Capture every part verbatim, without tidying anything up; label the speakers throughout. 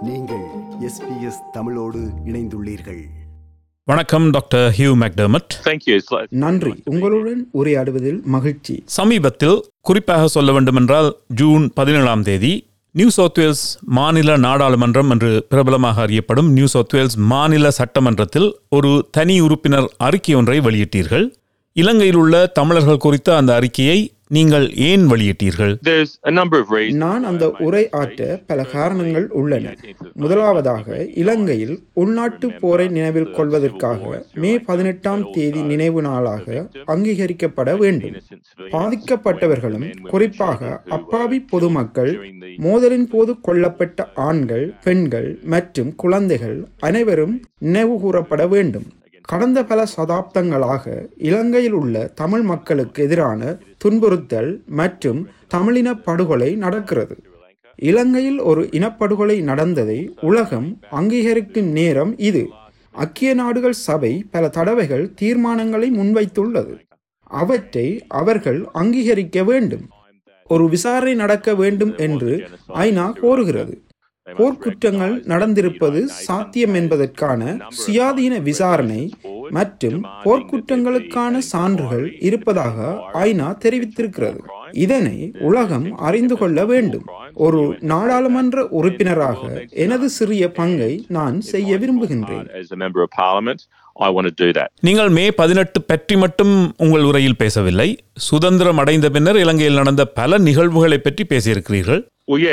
Speaker 1: நீங்கள் S B S தமிழோடு இணைந்துள்ளீர்கள்.
Speaker 2: வணக்கம் டாக்டர் ஹியூ மெக்டர்மட்.
Speaker 3: நன்றி. உங்களுடன் உரையாடுவதில் மகிழ்ச்சி.
Speaker 2: சமீபத்தில் குறிப்பாக சொல்ல வேண்டுமென்றால் ஜூன் பதினேழாம் தேதி நியூ சவுத் வேல்ஸ் மாநில நாடாளுமன்றம் என்று பிரபலமாக அறியப்படும் நியூ சவுத் வேல்ஸ் மாநில சட்டமன்றத்தில் ஒரு தனி உறுப்பினர் அறிக்கை ஒன்றை வெளியிட்டீர்கள். இலங்கையில் உள்ள தமிழர்கள் குறித்த அந்த அறிக்கையை நீங்கள் ஏன் வெளியிட்டீர்கள்?
Speaker 3: நான் அந்த உரை ஆற்ற பல காரணங்கள் உள்ளன. முதலாவதாக, இலங்கையில் உள்நாட்டு போரை நினைவில் கொள்வதற்காக மே பதினெட்டாம் தேதி நினைவு நாளாக அங்கீகரிக்கப்பட வேண்டும். பாதிக்கப்பட்டவர்களும் குறிப்பாக அப்பாவி பொதுமக்கள், மோதலின் போது கொல்லப்பட்ட ஆண்கள், பெண்கள் மற்றும் குழந்தைகள் அனைவரும் நினைவு கூறப்பட வேண்டும். கடந்த பல சதாப்தங்களாக இலங்கையில் உள்ள தமிழ் மக்களுக்கு எதிரான துன்புறுத்தல் மற்றும் தமிழின படுகொலை நடக்கிறது. இலங்கையில் ஒரு இனப்படுகொலை நடந்ததை உலகம் அங்கீகரிக்கும் நேரம் இது. ஐக்கிய நாடுகள் சபை பல தடவைகள் தீர்மானங்களை முன்வைத்துள்ளது. அவற்றை அவர்கள் அங்கீகரிக்க வேண்டும். ஒரு விசாரணை நடக்க வேண்டும் என்று ஐநா கோருகிறது. போர்க்குற்றங்கள் நடந்திருப்பது சாத்தியம் என்பதற்கான சுயாதீன விசாரணை மற்றும் போர்க்குற்றங்களுக்கான சான்றுகள் இருப்பதாக ஐநா தெரிவித்திருக்கிறது. இதனை உலகம் அறிந்து கொள்ள வேண்டும். ஒரு நாடாளுமன்ற உறுப்பினராக எனது சிறிய பங்கை நான் செய்ய விரும்புகின்றேன்.
Speaker 2: நீங்கள் மே பதினெட்டு பற்றி மட்டும் உங்கள் உரையில் பேசவில்லை. சுதந்திரம் அடைந்த பின்னர் இலங்கையில் நடந்த பல நிகழ்வுகளை பற்றி பேசியிருக்கிறீர்கள்.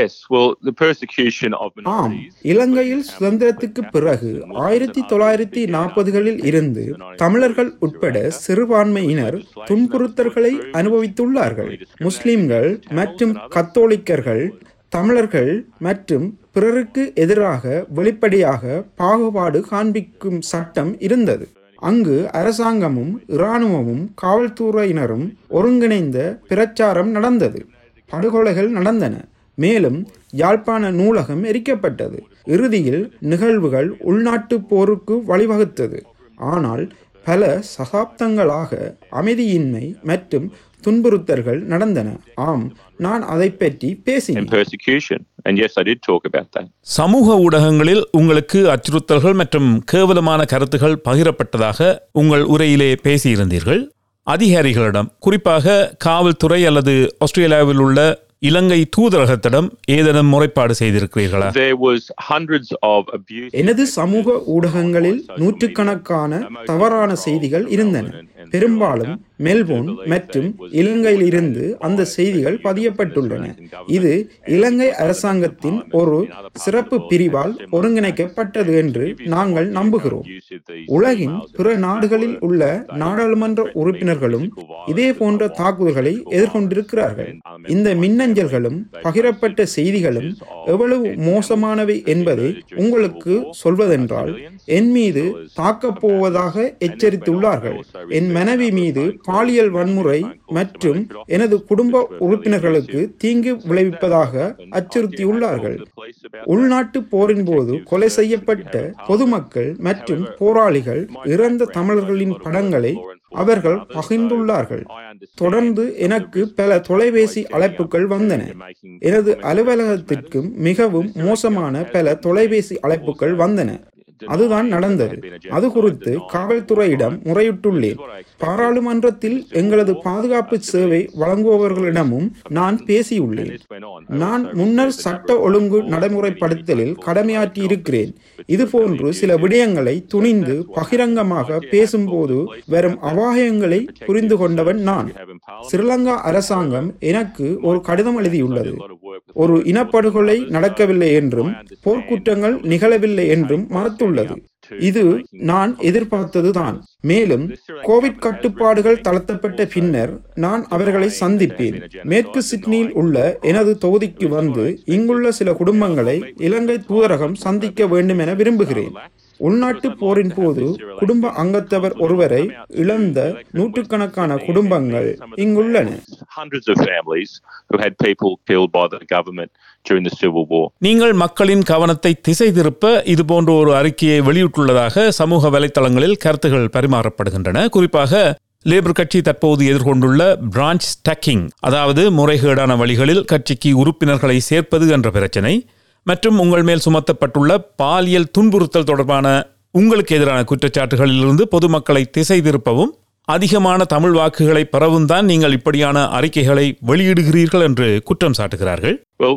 Speaker 3: ஆம், இலங்கையில் சுதந்திரத்துக்கு பிறகு ஆயிரத்தி தொள்ளாயிரத்தி நாற்பதுகளில் இருந்து தமிழர்கள் உட்பட சிறுபான்மையினர் துன்புறுத்தல்களை அனுபவித்துள்ளார்கள். முஸ்லிம்கள் மற்றும் கத்தோலிக்கர்கள் தமிழர்கள் மற்றும் பிறருக்கு எதிராக வெளிப்படையாக பாகுபாடு காண்பிக்கும் சட்டம் இருந்தது. அங்கு அரசாங்கமும் இராணுவமும் காவல்துறையினரும் ஒருங்கிணைந்த பிரச்சாரம் நடந்தது. படுகொலைகள் நடந்தன. மேலும் யாழ்ப்பாண நூலகம் எரிக்கப்பட்டது. இறுதியில் நிகழ்வுகள் உள்நாட்டு போருக்கு வழிவகுத்தது. ஆனால் பல சகாப்தங்களாக அமைதியின்மை மற்றும் துன்புறுத்தல்கள் நடந்தன. ஆம், நான் அதை பற்றி பேசினேன்.
Speaker 2: சமூக ஊடகங்களில் உங்களுக்கு அச்சுறுத்தல்கள் மற்றும் கேவலமான கருத்துகள் பகிரப்பட்டதாக உங்கள் உரையிலே பேசியிருந்தீர்கள். அதிகாரிகளிடம், குறிப்பாக காவல்துறை அல்லது ஆஸ்திரேலியாவில் உள்ள இலங்கை தூதரகத்திடம் ஏதேனும் முறைப்பாடு செய்திருக்கிறீர்களா?
Speaker 3: எனது சமூக ஊடகங்களில் நூற்றுக்கணக்கான தவறான செய்திகள் இருந்தன. பெரும்பாலும் மெல்போர்ன் மற்றும் இலங்கையில் இருந்து அந்த செய்திகள் பதியப்பட்டுள்ளன. இது இலங்கை அரசாங்கத்தின் ஒரு சிறப்பு பிரிவால் ஒருங்கிணைக்கப்பட்டது என்று நாங்கள் நம்புகிறோம். உலகின் பிற நாடுகளில் உள்ள நாடாளுமன்ற உறுப்பினர்களும் இதே போன்ற தாக்குதல்களை எதிர்கொண்டிருக்கிறார்கள். இந்த மின்னஞ்சல்களும் பகிரப்பட்ட செய்திகளும் எவ்வளவு மோசமானவை என்பதை உங்களுக்கு சொல்வதென்றால், என் மீது தாக்கப் போவதாக எச்சரித்துள்ளார்கள். என் மனைவி மீது பாலியல் வன்முறை மற்றும் எனது குடும்ப உறுப்பினர்களுக்கு தீங்கு விளைவிப்பதாக அச்சுறுத்தியுள்ளார்கள். உள்நாட்டு போரின் போது கொலை செய்யப்பட்ட பொதுமக்கள் மற்றும் போராளிகள், இறந்த தமிழர்களின் படங்களை அவர்கள் பகிர்ந்துள்ளார்கள். தொடர்ந்து எனக்கு பல தொலைபேசி அழைப்புகள் வந்தன. எனது அலுவலகத்திற்கும் மிகவும் மோசமான பல தொலைபேசி அழைப்புகள் வந்தன. அதுதான் நடந்தது. அது குறித்து காவல்துறையிடம் முறையிட்டுள்ளேன். பாராளுமன்றத்தில் எங்களது பாதுகாப்பு சேவை வழங்குபவர்களிடமும் நான் பேசியுள்ளேன். நான் முன்னர் சட்ட ஒழுங்கு நடைமுறைப்படுத்தலில் கடமையாற்றி இருக்கிறேன். இதுபோன்று சில விடயங்களை துணிந்து பகிரங்கமாக பேசும்போது வரும் அபாயங்களை புரிந்து கொண்டவன் நான். ஸ்ரீலங்கா அரசாங்கம் எனக்கு ஒரு கடிதம் எழுதியுள்ளது. ஒரு இனப்படுகொலை நடக்கவில்லை என்றும் போர்க்குற்றங்கள் நிகழவில்லை என்றும் மறுத்துள்ளது. இது நான் எதிர்பார்த்ததுதான். மேலும் கோவிட் கட்டுப்பாடுகள் தளர்த்தப்பட்ட பின்னர் நான் அவர்களை சந்திப்பேன். மேற்கு சிட்னியில் உள்ள எனது தொகுதிக்கு வந்து இங்குள்ள சில குடும்பங்களை இலங்கை தூதரகம் சந்திக்க வேண்டும் என விரும்புகிறேன். உள்நாட்டு போரின் போது குடும்ப அங்கத்தவர் ஒருவரை இழந்த நூற்றுக்கணக்கான குடும்பங்கள் இங்குள்ளன.
Speaker 2: நீங்கள் மக்களின் கவனத்தை திசை திருப்ப இதுபோன்ற ஒரு அறிக்கையை வெளியிட்டுள்ளதாக சமூக வலைத்தளங்களில் கருத்துகள் பரிமாறப்படுகின்றன. குறிப்பாக லேபர் கட்சி தற்போது எதிர்கொண்டுள்ள பிரான்ச் ஸ்டாக்கிங், அதாவது முறைகேடான வழிகளில் கட்சிக்கு உறுப்பினர்களை சேர்ப்பது என்ற பிரச்சினை, மற்றும் உங்கள் மேல் சுமத்தப்பட்டுள்ள பாலியல் துன்புறுத்தல் தொடர்பான உங்களுக்கு எதிரான குற்றச்சாட்டுகளிலிருந்து பொதுமக்களை திசை திருப்பவும் அதிகமான தமிழ் வாக்குகளை பெறவும் தான் நீங்கள் இப்படியான அறிக்கைகளை வெளியிடுகிறீர்கள் என்று குற்றம் சாட்டுகிறார்கள்.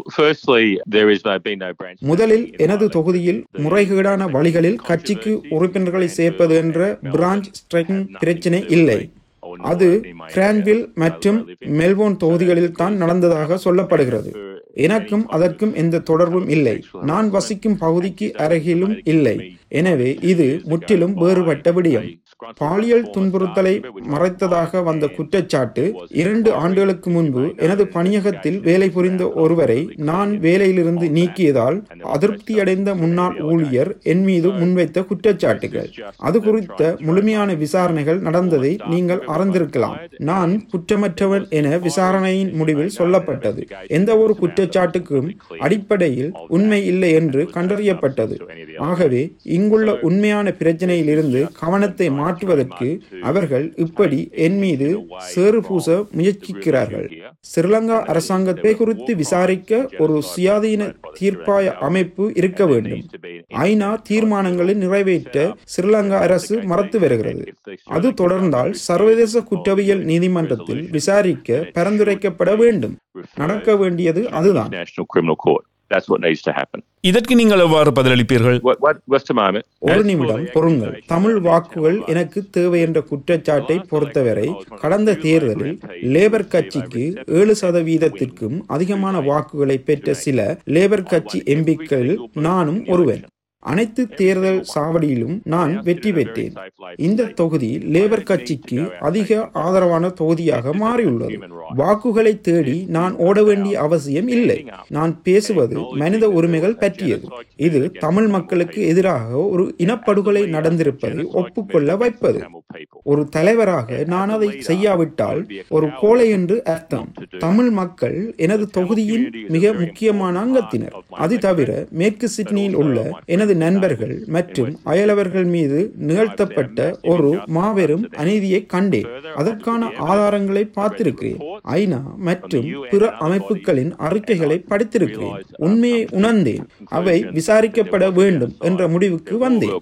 Speaker 3: முதலில் எனது தொகுதியில் முறைகேடான வழிகளில் கட்சிக்கு உறுப்பினர்களை சேர்ப்பது என்ற பிரான்ச் ஸ்ட்ரைக்கிங் பிரச்சினை இல்லை. அது கிரான்வில் மற்றும் மெல்போர்ன் தொகுதிகளில் தான் நடந்ததாக சொல்லப்படுகிறது. எனக்கும் அதற்கும் எந்த தொடர்பும் இல்லை. நான் வசிக்கும் பகுதிக்கு அருகிலும் இல்லை. எனவே இது முற்றிலும் வேறுபட்ட விடயம். பாலியல் துன்புறுத்தலை மறைத்ததாக வந்த குற்றச்சாட்டு இரண்டு ஆண்டுகளுக்கு முன்பு எனது பணியகத்தில் வேலை புரிந்த ஒருவரை நான் வேலையிலிருந்து நீக்கியதால் அதிருப்தியடைந்த முன்னாள் ஊழியர் என் மீது முன்வைத்த குற்றச்சாட்டுகள். அது குறித்த முழுமையான விசாரணைகள் நடந்ததை நீங்கள் அறிந்திருக்கலாம். நான் குற்றமற்றவன் என விசாரணையின் முடிவில் சொல்லப்பட்டது. எந்த ஒரு குற்றச்சாட்டுக்கும் அடிப்படையில் உண்மை இல்லை என்று கண்டறியப்பட்டது. ஆகவே இங்குள்ள உண்மையான பிரச்சனையில் இருந்து கவனத்தை மாற்றுவதற்கு அவர்கள் இப்படி என் மீது சேறு பூச முயற்சிக்கிறார்கள். ஸ்ரீலங்கா அரசாங்கத்தை குறித்து விசாரிக்க ஒரு சுயாதீன தீர்ப்பாய அமைப்பு இருக்க வேண்டும். ஐநா தீர்மானங்களை நிறைவேற்ற ஸ்ரீலங்கா அரசு மறுத்து வருகிறது. அது தொடர்ந்தால் சர்வதேச குற்றவியல் நீதிமன்றத்தில் விசாரிக்க பரிந்துரைக்கப்பட வேண்டும். நடக்க வேண்டியது அதுதான்.
Speaker 4: That's what needs to happen.
Speaker 2: இதற்கு நீங்கள் எவ்வாறு பதிலளிப்பீர்கள்?
Speaker 3: ஒரு நிமிடம் பொறுங்கள். தமிழ் வாக்குகள் எனக்கு தேவை என்ற குற்றச்சாட்டை பொறுத்தவரை கடந்த தேர்தலில் லேபர் கட்சிக்கு ஏழு சதவீதத்திற்கும் அதிகமான வாக்குகளை பெற்ற சில லேபர் கட்சி எம்பிக்கள் நானும் ஒருவன். அனைத்து தேர்தல் சாவடியிலும் நான் வெற்றி பெற்றேன். இந்த தொகுதி லேபர் கட்சிக்கு அதிக ஆதரவான தொகுதியாக மாறியுள்ளது. வாக்குகளை தேடி நான் ஓட வேண்டிய அவசியம் இல்லை. நான் பேசுவது மனித உரிமைகள் பற்றியது. இது தமிழ் மக்களுக்கு எதிராக ஒரு இனப்படுகொலை நடந்திருப்பதை ஒப்புக்கொள்ள வைப்பது. ஒரு தலைவராக நான் அதை செய்யாவிட்டால் ஒரு கோழை என்று அர்த்தம். தமிழ் மக்கள் எனது தொகுதியின் மிக முக்கியமான அங்கத்தினர். அது தவிர மேற்கு சிட்னியில் உள்ள எனது நண்பர்கள் மற்றும் அயலவர்கள் மீது நிகழ்த்தப்பட்ட ஒரு மாபெரும் அநீதியை கண்டேன். அதற்கான ஆதாரங்களை பார்த்திருக்கிறேன். ஐநா மற்றும் பிற அமைப்புகளின் அறிக்கைகளை படித்திருக்கிறேன். உண்மையை உணர்ந்தேன். அவை விசாரிக்கப்பட வேண்டும் என்ற முடிவுக்கு வந்தேன்.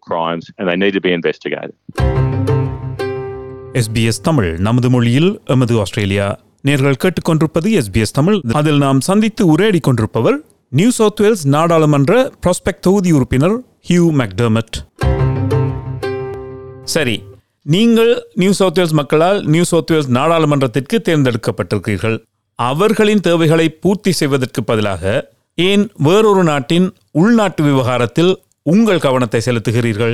Speaker 2: எஸ்பிஎஸ் தமிழ் நமது மொழியில் எமது ஆஸ்திரேலியா. நேர்கள் கேட்டுக்கொண்டிருப்பது எஸ்பிஎஸ் தமிழ். அதில் நாம் சந்தித்து உரையாடி கொண்டிருப்பவர் நியூ சவுத் வேல்ஸ் நாடாளுமன்ற ப்ராஸ்பெக்ட் தொகுதி உறுப்பினர் ஹியூ மெக்டர்மட். சரி, நீங்கள் நியூ சவுத் வேல்ஸ் மக்களால் நியூ சவுத் வேல்ஸ் நாடாளுமன்றத்திற்கு தேர்ந்தெடுக்கப்பட்டிருக்கிறீர்கள். அவர்களின் தேவைகளை பூர்த்தி செய்வதற்கு பதிலாக ஏன் வேறொரு நாட்டின் உள்நாட்டு விவகாரத்தில் உங்கள் கவனத்தை செலுத்துகிறீர்கள்?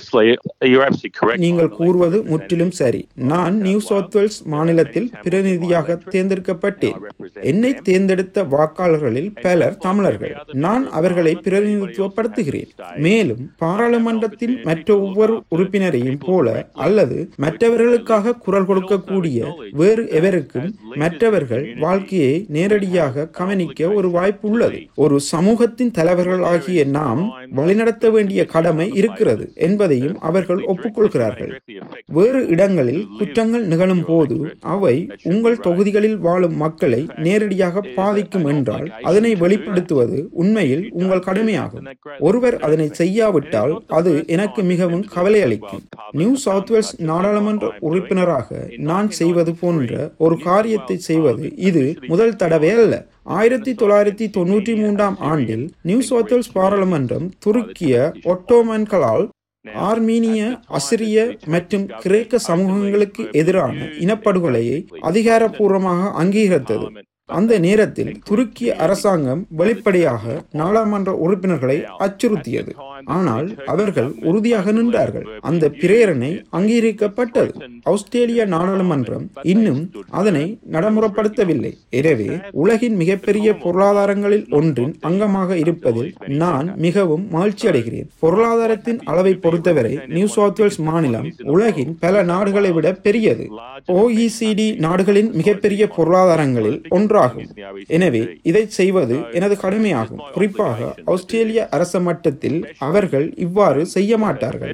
Speaker 3: நீங்கள் கூறுவது முற்றிலும் சரி. நான் நியூ சவுத் வேல்ஸ் மாநிலத்தில் பிரதிநிதியாக தேர்ந்தெடுக்கப்பட்டேன். என்னை தேர்ந்தெடுத்த வாக்காளர்களில் பலர் தமிழர்கள். நான் அவர்களை பிரதிநிதித்துவப்படுத்துகிறேன். மேலும் பாராளுமன்றத்தின் மற்ற ஒவ்வொரு உறுப்பினரையும் போல அல்லது மற்றவர்களுக்காக குரல் கொடுக்கக்கூடிய வேறு எவருக்கும் மற்றவர்கள் வாழ்க்கையை நேரடியாக கவனிக்க ஒரு வாய்ப்பு உள்ளது. ஒரு சமூகத்தின் தலைவர்கள் ஆகிய நாம் வழிநடத்த வேண்டிய கடமை இருக்கிறது என்பதையும் அவர்கள் ஒப்புக்கொள்கிறார்கள். வேறு இடங்களில் குற்றங்கள் நிகழும் போது அவை உங்கள் தொகுதிகளில் வாழும் மக்களை நேரடியாக பாதிக்கும் என்றால் அதனை வெளிப்படுத்துவது உண்மையில் உங்கள் கடமையாகும். ஒருவர் அதனை செய்யாவிட்டால் அது எனக்கு மிகவும் கவலை அளிக்கும். நியூ சவுத் வேல்ஸ் நாடாளுமன்ற உறுப்பினராக நான் செய்வது போன்ற ஒரு காரியத்தை செய்வது இது முதல் தடவை அல்ல. ஆயிரத்தி தொள்ளாயிரத்தி தொன்னூற்றி மூன்றாம் ஆண்டில் நியூ சவுத் வேல்ஸ் பாராளுமன்றம் துருக்கிய ஒட்டோமன்களால் ஆர்மீனிய, அசிரிய மற்றும் கிரேக்க சமூகங்களுக்கு எதிரான இனப்படுகொலையை அதிகாரப்பூர்வமாக அங்கீகரித்தது. அந்த நேரத்தில் துருக்கிய அரசாங்கம் வெளிப்படையாக நாடாளுமன்ற உறுப்பினர்களை அச்சுறுத்தியது. ஆனால் அவர்கள் உறுதியாக நின்றார்கள். அந்த பிரேரணை அங்கீகரிக்கப்பட்டது. ஆஸ்திரேலிய நாடாளுமன்றம் இன்னும் அதனை நடைமுறைப்படுத்தவில்லை. எனவே உலகின் மிகப்பெரிய பொருளாதாரங்களில் ஒன்றின் அங்கமாக இருப்பதில் நான் மிகவும் மகிழ்ச்சி அடைகிறேன். பொருளாதாரத்தின் அளவை பொறுத்தவரை நியூ சவுத் வேல்ஸ் மாநிலம் உலகின் பல நாடுகளை விட பெரியது. ஓஇசிடி நாடுகளின் மிகப்பெரிய பொருளாதாரங்களில் ஒன்று. எனவே இதை செய்வது எனது கடமையாகும். குறிப்பாக ஆஸ்திரேலிய அரச மட்டத்தில் அவர்கள் இவ்வாறு செய்ய மாட்டார்கள்.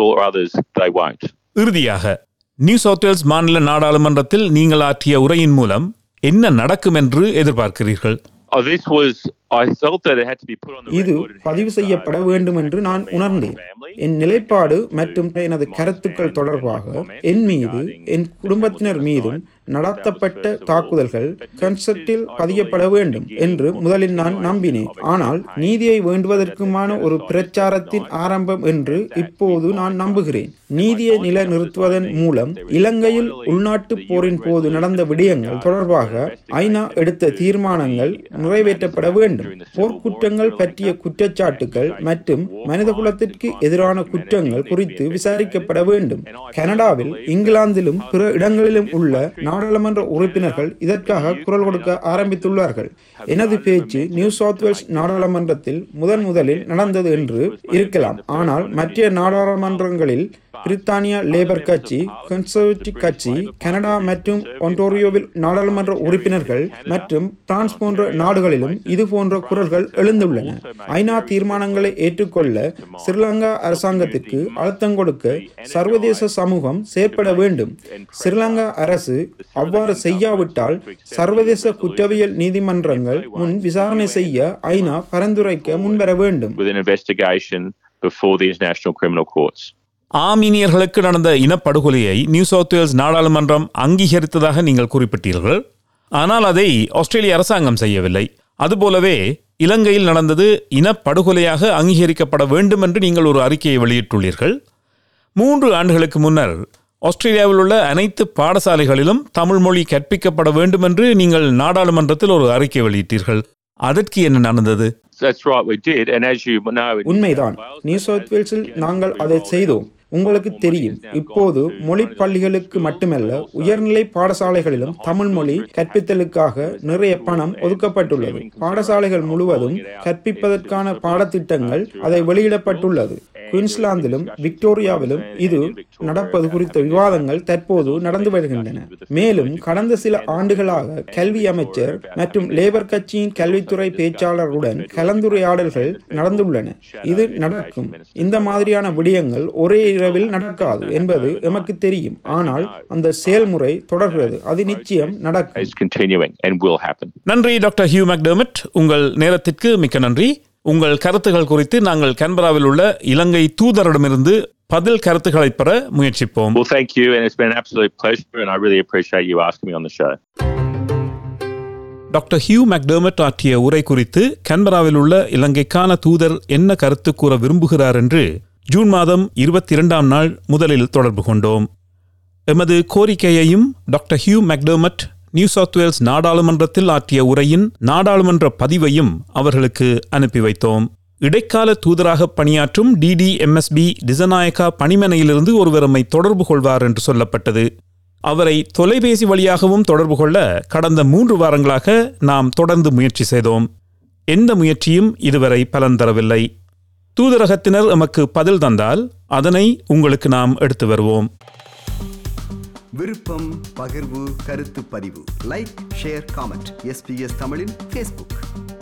Speaker 2: இறுதியாக, நியூ சவுத் வேல்ஸ் மாநில நாடாளுமன்றத்தில் நீங்கள் ஆற்றிய உரையின் மூலம் என்ன நடக்கும் என்று எதிர்பார்க்கிறீர்கள்?
Speaker 4: Oh, this was, I felt that it had to be put on the
Speaker 3: இது
Speaker 4: record.
Speaker 3: பதிவு செய்யப்பட வேண்டும் என்று நான் உணர்ந்தேன். என் நிலைப்பாடு மற்றும் எனது கருத்துக்கள் தொடர்பாக என் மீது என் குடும்பத்தினர் மீதும் நடத்தப்பட்ட தாக்குதல்கள் கன்சர்ட்டில் பதியப்பட வேண்டும் என்று முதலில் நான் நம்பினேன். ஆனால் நீதியை வேண்டுவதற்குமான ஒரு பிரச்சாரத்தின் ஆரம்பம் என்று இப்போது நான் நம்புகிறேன். நீதியை நிலைநிறுத்துவதன் மூலம் இலங்கையில் உள்நாட்டு போரின் போது நடந்த விடயங்கள் தொடர்பாக ஐநா எடுத்த தீர்மானங்கள் நிறைவேற்றப்பட வேண்டும். போர்க்குற்றங்கள் பற்றிய குற்றச்சாட்டுகள் மற்றும் மனிதகுலத்திற்கு எதிரான குற்றங்கள் குறித்து விசாரிக்கப்பட வேண்டும். கனடாவில், இங்கிலாந்திலும் பிற இடங்களிலும் உள்ள நாடாளுமன்ற உறுப்பினர்கள் இதற்காக குரல் கொடுக்க ஆரம்பித்துள்ளார்கள். எனது பேச்சு நியூ சவுத் வேல்ஸ் நாடாளுமன்றத்தில் முதன் முதலில் நடந்தது என்று இருக்கலாம், ஆனால் மற்ற நாடாளுமன்றங்களில் பிரித்தானியா லேபர் கட்சி, கன்சர்வேட்டிவ் கட்சி, கனடா மற்றும் ஒன்டாரியோவில் நாடாளுமன்ற உறுப்பினர்கள் மற்றும் பிரான்ஸ் போன்ற நாடுகளிலும் இது போன்ற குரல்கள் எழுந்துள்ளன. ஐநா தீர்மானங்களை ஏற்றுக்கொள்ள ஸ்ரீலங்கா அரசாங்கத்திற்கு அழுத்தம் கொடுக்க சர்வதேச சமூகம் செயற்பட வேண்டும். ஸ்ரீலங்கா அரசு அவ்வாறு செய்யாவிட்டால் சர்வதேச குற்றவியல் நீதிமன்றங்கள் முன் விசாரணை செய்ய ஐநா பரிந்துரைக்க முன்வர வேண்டும்.
Speaker 2: ஆர்மீனியர்களுக்கு நடந்த இனப்படுகொலையை நியூ சவுத் வேல்ஸ் நாடாளுமன்றம் அங்கீகரித்ததாக நீங்கள் குறிப்பிட்டீர்கள். ஆனால் அதை ஆஸ்திரேலிய அரசாங்கம் செய்யவில்லை. அதுபோலவே இலங்கையில் நடந்தது இனப்படுகொலையாக அங்கீகரிக்கப்பட வேண்டும் என்று நீங்கள் ஒரு அறிக்கையை வெளியிட்டுள்ளீர்கள். மூன்று ஆண்டுகளுக்கு முன்னர் ஆஸ்திரேலியாவில் உள்ள அனைத்து பாடசாலைகளிலும் தமிழ் மொழி கற்பிக்கப்பட வேண்டும் என்று நீங்கள் நாடாளுமன்றத்தில் ஒரு அறிக்கை வெளியிட்டீர்கள். அதற்கு என்ன நடந்தது?
Speaker 3: உண்மைதான். நியூ சவுத் வேல்ஸில் நாங்கள் அதை செய்தோம். உங்களுக்கு தெரியும், இப்போது மொழி பள்ளிகளுக்கு மட்டுமல்ல, உயர்நிலை பாடசாலைகளிலும் தமிழ் மொழி கற்பித்தலுக்காக நிறைய பணம் ஒதுக்கப்பட்டுள்ளது. பாடசாலைகள் முழுவதும் கற்பிப்பதற்கான பாடத்திட்டங்கள் அதை வெளியிடப்பட்டுள்ளது. குயின்ஸ்லாந்திலும் விக்டோரியாவிலும் இது நடப்பது குறித்த விவாதங்கள் தற்போது நடந்து வருகின்றன. மேலும் கடந்த சில ஆண்டுகளாக கல்வி அமைச்சர் மற்றும் லேபர் கட்சியின் கல்வித்துறை பேச்சாளருடன் கலந்துரையாடல்கள் நடந்துள்ளன. இது நடக்கும். இந்த மாதிரியான விடயங்கள் ஒரே இரவில் நடக்காது என்பது எமக்கு தெரியும். ஆனால் அந்த செயல்முறை தொடர்கிறது. அது நிச்சயம் நடக்கும்.
Speaker 2: நன்றி டாக்டர் ஹியூ மெக்டர்மட். உங்கள் நேரத்திற்கு மிக்க நன்றி. உங்கள் கருத்துக்கள் குறித்து நாங்கள் கேன்பராவில் உள்ள இலங்கை தூதரிடமிருந்து பதில் கருத்துக்களை பெற முயற்சிப்போம்.
Speaker 4: Well, thank you, and it's been an absolute pleasure, and I really appreciate you asking me on the show.
Speaker 2: Doctor Hugh McDermott ஆற்றிய உரை குறித்து கேன்பராவில் உள்ள இலங்கைக்கான தூதர் என்ன கருத்து கூற விரும்புகிறார் என்று ஜூன் மாதம் இருபத்தி இரண்டாம் நாள் முதலில் தொடர்பு கொண்டோம். எமது கோரிக்கையையும் doctor Hugh McDermott New South Wales நாடாளுமன்றத்தில் ஆற்றிய உரையின் நாடாளுமன்ற பதிவையும் அவர்களுக்கு அனுப்பி வைத்தோம். இடைக்கால தூதராக பணியாற்றும் டிடிஎம்எஸ்பி டிசநாயக்கா பணிமனையிலிருந்து ஒருவர் நம்மை தொடர்பு கொள்வார் என்று சொல்லப்பட்டது. அவரை தொலைபேசி வழியாகவும் தொடர்பு கொள்ள கடந்த மூன்று வாரங்களாக நாம் தொடர்ந்து முயற்சி செய்தோம். எந்த முயற்சியும் இதுவரை பலன் தரவில்லை. தூதரகத்தினர் எமக்கு பதில் தந்தால் அதனை உங்களுக்கு நாம் எடுத்து வருவோம்.
Speaker 1: விருப்பம், பகிர்வு, கருத்து பதிவு, லைக், ஷேர், காமெண்ட். எஸ்பிஎஸ் தமிழின் ஃபேஸ்புக்.